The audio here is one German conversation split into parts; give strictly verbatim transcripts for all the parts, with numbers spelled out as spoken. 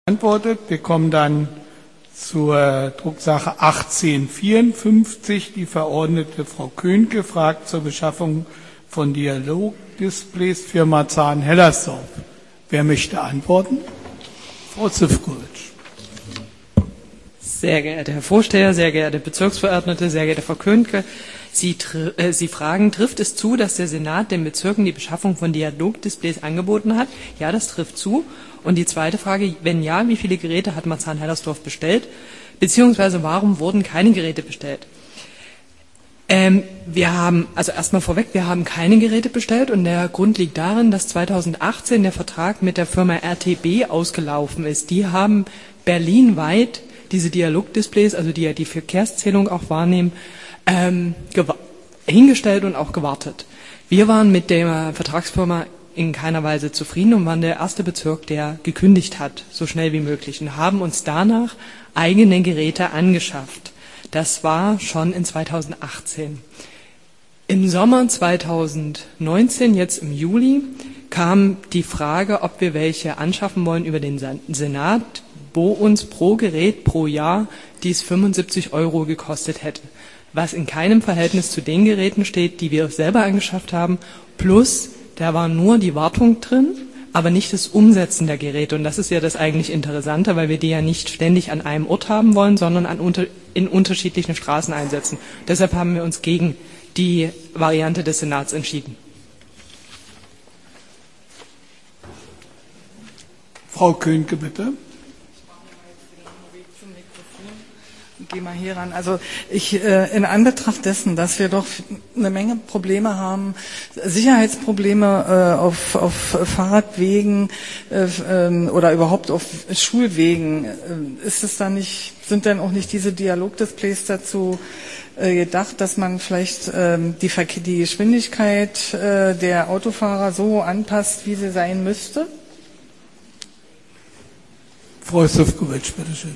beantwortet. Wir kommen dann zur Drucksache achtzehnhundertvierundfünfzig. Die Verordnete Frau Könke fragt zur Beschaffung von Dialogdisplays für Marzahn-Hellersdorf. Wer möchte antworten? Frau Zivkovic. Sehr geehrter Herr Vorsteher, sehr geehrte Bezirksverordnete, sehr geehrte Frau Könke, Sie, äh, Sie fragen, trifft es zu, dass der Senat den Bezirken die Beschaffung von Dialogdisplays angeboten hat? Ja, das trifft zu. Und die zweite Frage, wenn ja, wie viele Geräte hat Marzahn-Hellersdorf bestellt? Beziehungsweise warum wurden keine Geräte bestellt? Ähm, wir haben, also erstmal vorweg, wir haben keine Geräte bestellt und der Grund liegt darin, dass zweitausendachtzehn der Vertrag mit der Firma R T B ausgelaufen ist. Die haben berlinweit diese Dialogdisplays, also die ja die Verkehrszählung auch wahrnehmen, ähm, hingestellt und auch gewartet. Wir waren mit der Vertragsfirma in keiner Weise zufrieden und waren der erste Bezirk, der gekündigt hat, so schnell wie möglich, und haben uns danach eigene Geräte angeschafft. Das war schon in zweitausendachtzehn. Im Sommer zweitausendneunzehn, jetzt im Juli, kam die Frage, ob wir welche anschaffen wollen über den Senat, wo uns pro Gerät pro Jahr dies fünfundsiebzig Euro gekostet hätte, was in keinem Verhältnis zu den Geräten steht, die wir selber angeschafft haben, plus da war nur die Wartung drin, aber nicht das Umsetzen der Geräte. Und das ist ja das eigentlich Interessante, weil wir die ja nicht ständig an einem Ort haben wollen, sondern an unter, in unterschiedlichen Straßen einsetzen. Deshalb haben wir uns gegen die Variante des Senats entschieden. Frau Könke, bitte. Geh mal hier ran. Also ich äh, in Anbetracht dessen, dass wir doch eine Menge Probleme haben, Sicherheitsprobleme äh, auf, auf Fahrradwegen äh, äh, oder überhaupt auf Schulwegen, äh, ist es da nicht, sind denn auch nicht diese Dialogdisplays dazu äh, gedacht, dass man vielleicht äh, die, Verke- die Geschwindigkeit äh, der Autofahrer so anpasst, wie sie sein müsste? Frau Zivkovic, bitteschön.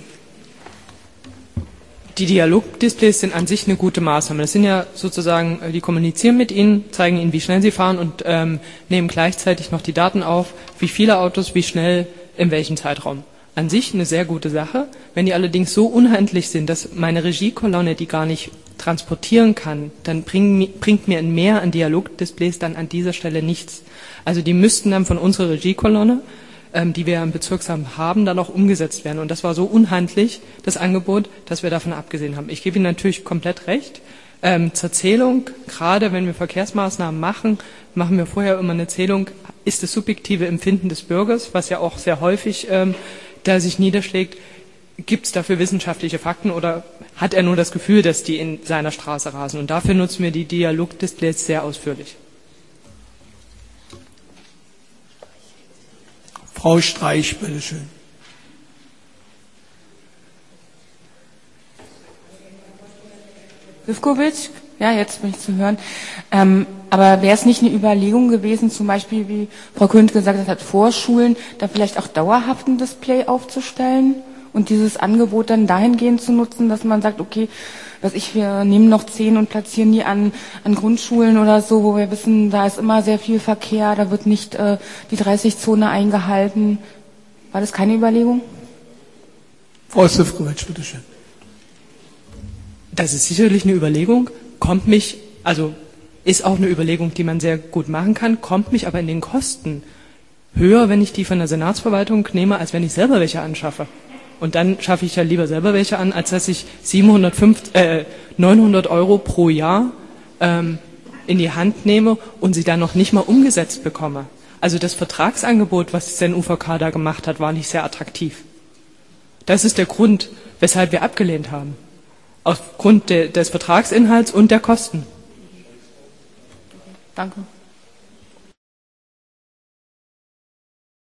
Die Dialogdisplays sind an sich eine gute Maßnahme. Das sind ja sozusagen, die kommunizieren mit Ihnen, zeigen Ihnen, wie schnell Sie fahren und ähm, nehmen gleichzeitig noch die Daten auf, wie viele Autos, wie schnell, in welchem Zeitraum. An sich eine sehr gute Sache. Wenn die allerdings so unhandlich sind, dass meine Regiekolonne die gar nicht transportieren kann, dann bring, bringt mir ein Mehr an Dialogdisplays dann an dieser Stelle nichts. Also die müssten dann von unserer Regiekolonne, die wir im Bezirksamt haben, dann auch umgesetzt werden. Und das war so unhandlich, das Angebot, dass wir davon abgesehen haben. Ich gebe Ihnen natürlich komplett recht. Ähm, zur Zählung, gerade wenn wir Verkehrsmaßnahmen machen, machen wir vorher immer eine Zählung, ist das subjektive Empfinden des Bürgers, was ja auch sehr häufig ähm, da sich niederschlägt, gibt es dafür wissenschaftliche Fakten oder hat er nur das Gefühl, dass die in seiner Straße rasen? Und dafür nutzen wir die Dialogdisplays sehr ausführlich. Frau Streich, bitteschön. Zivkovic, ja, jetzt bin ich zu hören. Ähm, aber wäre es nicht eine Überlegung gewesen, zum Beispiel, wie Frau Könke gesagt hat, Vorschulen, da vielleicht auch dauerhaft ein Display aufzustellen und dieses Angebot dann dahingehend zu nutzen, dass man sagt, okay, was ich, wir nehmen noch zehn und platzieren die an, an Grundschulen oder so, wo wir wissen, da ist immer sehr viel Verkehr, da wird nicht äh, die dreißig-Zone eingehalten. War das keine Überlegung? Frau Zivkovic, bitteschön. Das ist sicherlich eine Überlegung, kommt mich, also ist auch eine Überlegung, die man sehr gut machen kann, kommt mich aber in den Kosten höher, wenn ich die von der Senatsverwaltung nehme, als wenn ich selber welche anschaffe. Und dann schaffe ich ja lieber selber welche an, als dass ich siebenhundertfünfzig, äh, neunhundert Euro pro Jahr ähm, in die Hand nehme und sie dann noch nicht mal umgesetzt bekomme. Also das Vertragsangebot, was der U V K da gemacht hat, war nicht sehr attraktiv. Das ist der Grund, weshalb wir abgelehnt haben. Aufgrund de, des Vertragsinhalts und der Kosten. Danke.